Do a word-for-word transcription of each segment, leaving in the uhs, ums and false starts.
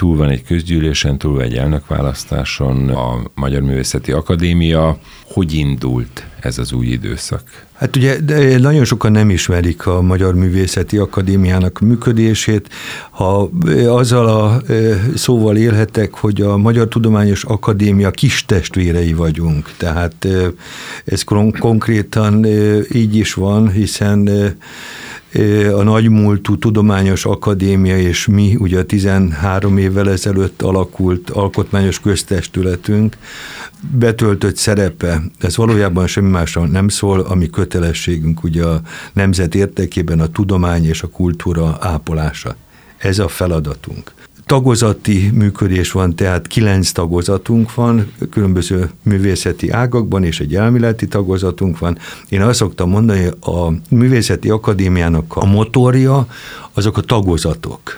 túl van egy közgyűlésen, túl van egy elnökválasztáson, a Magyar Művészeti Akadémia. Hogy indult ez az új időszak? Hát ugye nagyon sokan nem ismerik a Magyar Művészeti Akadémiának működését. Ha azzal a szóval élhetek, hogy a Magyar Tudományos Akadémia kis testvérei vagyunk. Tehát ez konkrétan így is van, hiszen a nagymúltú tudományos akadémia és mi, ugye a tizenhárom évvel ezelőtt alakult alkotmányos köztestületünk betöltött szerepe, ez valójában semmi másról nem szól, ami kötelességünk ugye a nemzet érdekében a tudomány és a kultúra ápolása. Ez a feladatunk. Tagozati működés van, tehát kilenc tagozatunk van, különböző művészeti ágakban, és egy elméleti tagozatunk van. Én azt szoktam mondani, hogy a Művészeti Akadémiának a motorja, azok a tagozatok.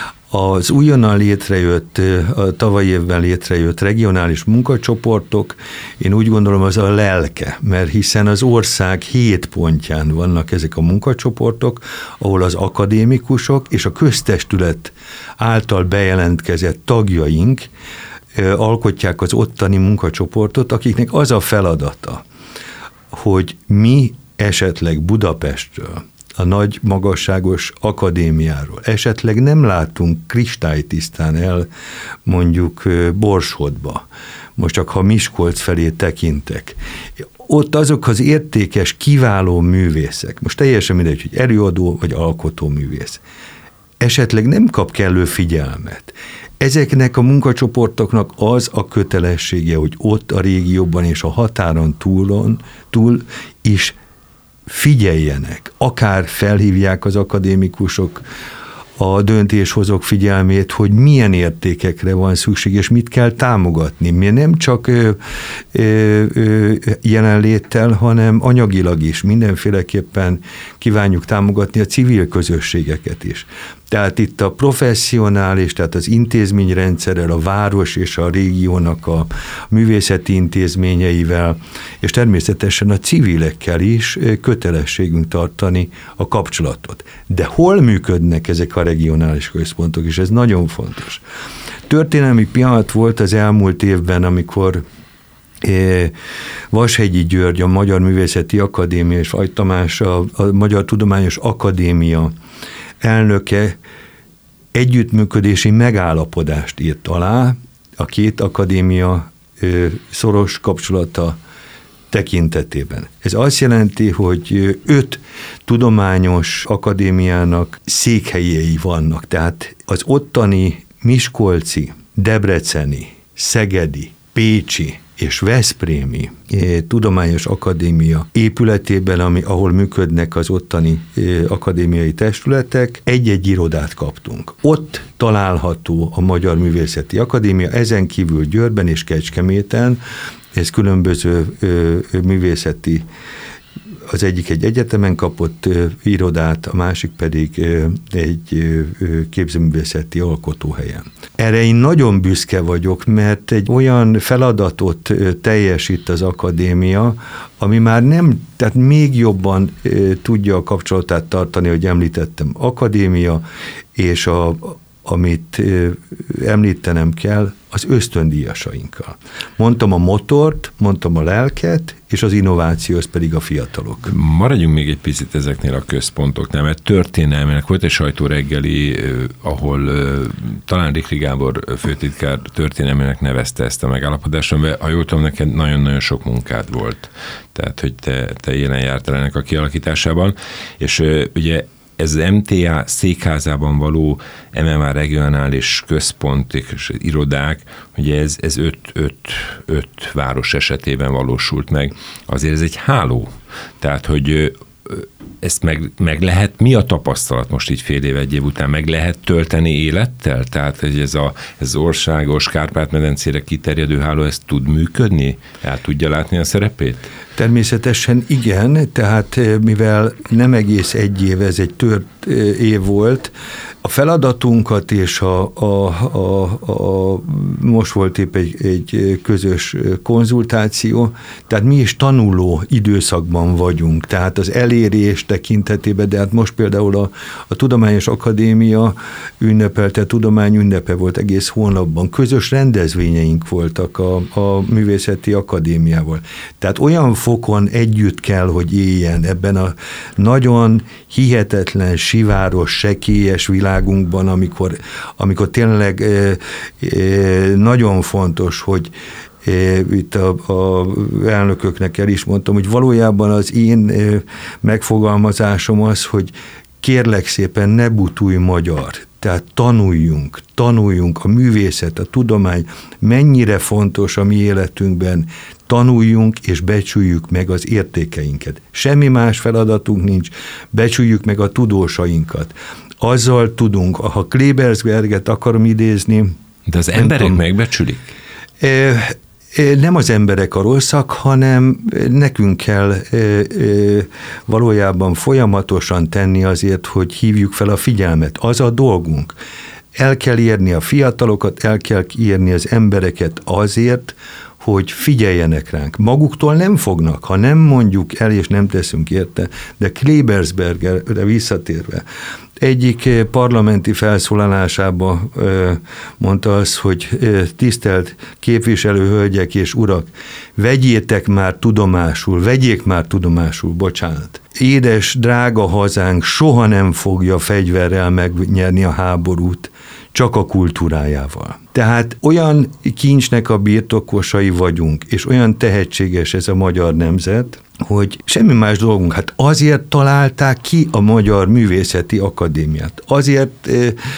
Az újonnan létrejött, a tavalyi évben létrejött regionális munkacsoportok, én úgy gondolom, az a lelke, mert hiszen az ország hét pontján vannak ezek a munkacsoportok, ahol az akadémikusok és a köztestület által bejelentkezett tagjaink alkotják az ottani munkacsoportot, akiknek az a feladata, hogy mi esetleg Budapestről, a nagy magasságos akadémiáról esetleg nem látunk kristálytisztán el mondjuk Borsodba, most csak ha Miskolc felé tekintek. Ott azok az értékes, kiváló művészek, most teljesen mindegy, hogy előadó vagy alkotó művész, esetleg nem kap kellő figyelmet. Ezeknek a munkacsoportoknak az a kötelessége, hogy ott a régióban és a határon túlon, túl is figyeljenek, akár felhívják az akadémikusok a döntéshozók figyelmét, hogy milyen értékekre van szükség, és mit kell támogatni. Mi nem csak ö, ö, ö, jelenléttel, hanem anyagilag is mindenféleképpen kívánjuk támogatni a civil közösségeket is. Tehát itt a professzionális, tehát az intézményrendszerrel, a város és a régiónak a művészeti intézményeivel, és természetesen a civilekkel is kötelességünk tartani a kapcsolatot. De hol működnek ezek a regionális központok, és ez nagyon fontos. Történelmi pillanat volt az elmúlt évben, amikor Vashegyi György, a Magyar Művészeti Akadémia és Vajt Tamás, a, a Magyar Tudományos Akadémia elnöke együttműködési megállapodást írt alá a két akadémia szoros kapcsolata tekintetében. Ez azt jelenti, hogy öt tudományos akadémiának székhelyei vannak, tehát az ottani miskolci, debreceni, szegedi, pécsi és veszprémi tudományos akadémia épületében, ami, ahol működnek az ottani akadémiai testületek, egy-egy irodát kaptunk. Ott található a Magyar Művészeti Akadémia, ezen kívül Győrben és Kecskeméten, ez különböző ö, művészeti, az egyik egy egyetemen kapott ö, irodát, a másik pedig ö, egy ö, képzőművészeti alkotóhelyen. Erre én nagyon büszke vagyok, mert egy olyan feladatot ö, teljesít az akadémia, ami már nem, tehát még jobban ö, tudja a kapcsolatát tartani, hogy említettem, akadémia, és a amit említenem kell, az ösztöndíjasainkkal. Mondtam a motort, mondtam a lelket, és az innováció, az pedig a fiatalok. Maradjunk még egy picit ezeknél a központoknál, mert történelmének volt egy sajtóreggeli, ahol talán Rikli Gábor főtitkár történelmének nevezte ezt a megállapodást, mert ha jól tudom, neked nagyon-nagyon sok munkád volt. Tehát, hogy te, te jelen jártál ennek a kialakításában, és ugye ez az em té á székházában való em em á regionális központ és irodák, ugye ez, ez öt, öt, öt város esetében valósult meg. Azért ez egy háló. Tehát, hogy ezt meg, meg lehet, mi a tapasztalat most így fél év, egy év után, meg lehet tölteni élettel? Tehát, hogy ez, a, ez az országos Kárpát-medencére kiterjedő háló, ez tud működni? El tudja látni a szerepét? Természetesen igen, tehát mivel nem egész egy év, ez egy tört év volt, A feladatunkat és a, a, a, a most volt épp egy, egy közös konzultáció, tehát mi is tanuló időszakban vagyunk, tehát az elérés tekintetében, de hát most például a, a Tudományos Akadémia ünnepelte, tudomány ünnepe volt egész hónapban, közös rendezvényeink voltak a, a Művészeti Akadémiával. Tehát olyan fokon együtt kell, hogy éljen ebben a nagyon hihetetlen, siváros, sekélyes világunkban, amikor, amikor tényleg e, e, nagyon fontos, hogy e, itt a, a elnököknek el is mondtam, hogy valójában az én e, megfogalmazásom az, hogy kérlek szépen ne butulj magyar, tehát tanuljunk, tanuljunk, a művészet, a tudomány mennyire fontos a mi életünkben, tanuljunk és becsüljük meg az értékeinket. Semmi más feladatunk nincs, becsüljük meg a tudósainkat. Azzal tudunk, ha Klebersberget akarom idézni. De az emberek tudom, megbecsülik? Nem az emberek a rosszak, hanem nekünk kell valójában folyamatosan tenni azért, hogy hívjuk fel a figyelmet. Az a dolgunk. El kell érni a fiatalokat, el kell érni az embereket azért, hogy figyeljenek ránk. Maguktól nem fognak, ha nem mondjuk el, és nem teszünk érte, de Klebersbergerre visszatérve, egyik parlamenti felszólalásában mondta az, hogy tisztelt képviselő hölgyek és urak, vegyétek már tudomásul, vegyék már tudomásul, bocsánat. Édes, drága hazánk soha nem fogja fegyverrel megnyerni a háborút, csak a kultúrájával. Tehát olyan kincsnek a birtokosai vagyunk, és olyan tehetséges ez a magyar nemzet, hogy semmi más dolgunk. Hát azért találták ki a Magyar Művészeti Akadémiát. Azért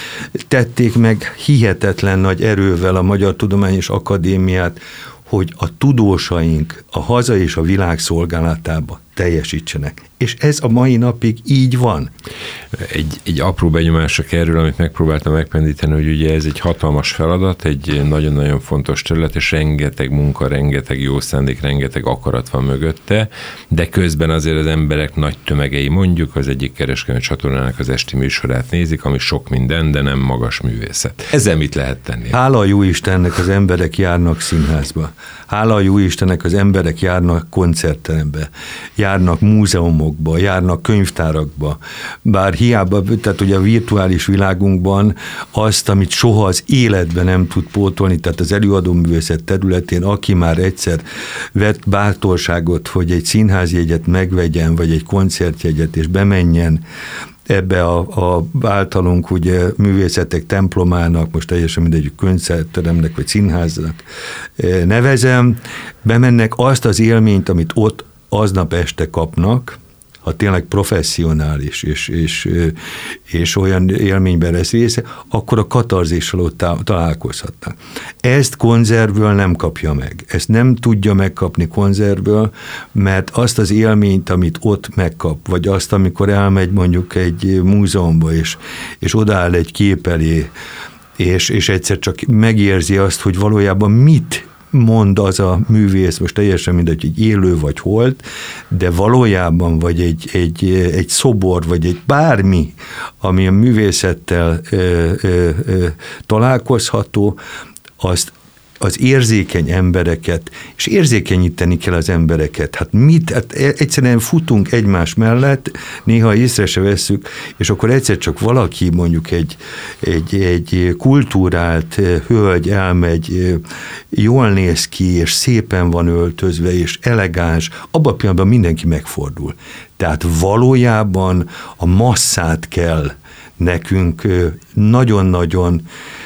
tették meg hihetetlen nagy erővel a Magyar Tudományos Akadémiát, hogy a tudósaink a haza és a világ szolgálatába teljesítsenek. És ez a mai napig így van. Egy, egy apró benyomásra kerül, amit megpróbáltam megpendíteni, hogy ugye ez egy hatalmas feladat, egy nagyon-nagyon fontos terület, és rengeteg munka, rengeteg jó szándék, rengeteg akarat van mögötte, de közben azért az emberek nagy tömegei, mondjuk az egyik kereskedelmi csatornának az esti műsorát nézik, ami sok minden, de nem magas művészet. Ezzel mit lehet tenni? Hála a jó Istennek az emberek járnak színházba. Hála a jó Istennek az emberek járnak koncertterembe, járnak múzeumokba, járnak könyvtárakba, bár hiába, tehát ugye a virtuális világunkban azt, amit soha az életben nem tud pótolni, tehát az előadóművészet területén, aki már egyszer vett bátorságot, hogy egy színházjegyet megvegyen, vagy egy koncertjegyet, és bemenjen ebbe a, a általunk ugye művészetek templomának, most teljesen mindegy koncertteremnek, vagy színháznak nevezem, bemennek azt az élményt, amit ott aznap este kapnak, ha tényleg professzionális és, és, és olyan élményben lesz része, akkor a katarzissal ott találkozhatnak. Ezt konzervből nem kapja meg. Ezt nem tudja megkapni konzervből, mert azt az élményt, amit ott megkap, vagy azt, amikor elmegy mondjuk egy múzeumba, és, és odaáll egy kép elé, és, és egyszer csak megérzi azt, hogy valójában mit mond az a művész, most teljesen mindegy, hogy élő vagy holt, de valójában vagy egy, egy, egy szobor, vagy egy bármi, ami a művészettel ö, ö, ö, találkozható, azt az érzékeny embereket, és érzékenyíteni kell az embereket. Hát mit? Hát egyszerűen futunk egymás mellett, néha észre se vesszük, és akkor egyszer csak valaki, mondjuk egy, egy, egy kultúrált hölgy elmegy, jól néz ki, és szépen van öltözve, és elegáns, abban a pillanatban mindenki megfordul. Tehát valójában a masszát kell nekünk nagyon-nagyon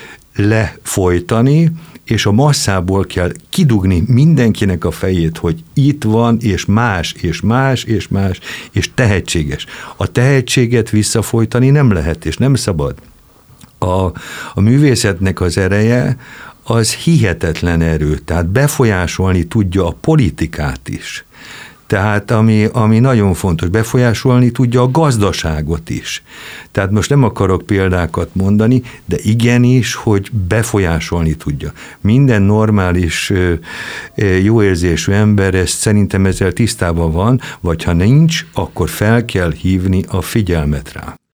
lefolytani, és a masszából kell kidugni mindenkinek a fejét, hogy itt van, és más, és más, és más, és tehetséges. A tehetséget visszafolytani nem lehet, és nem szabad. A, a művészetnek az ereje az hihetetlen erő, tehát befolyásolni tudja a politikát is. Tehát ami, ami nagyon fontos, befolyásolni tudja a gazdaságot is. Tehát most nem akarok példákat mondani, de igenis, hogy befolyásolni tudja. Minden normális, jóérzésű ember ezt szerintem ezzel tisztában van, vagy ha nincs, akkor fel kell hívni a figyelmet rá.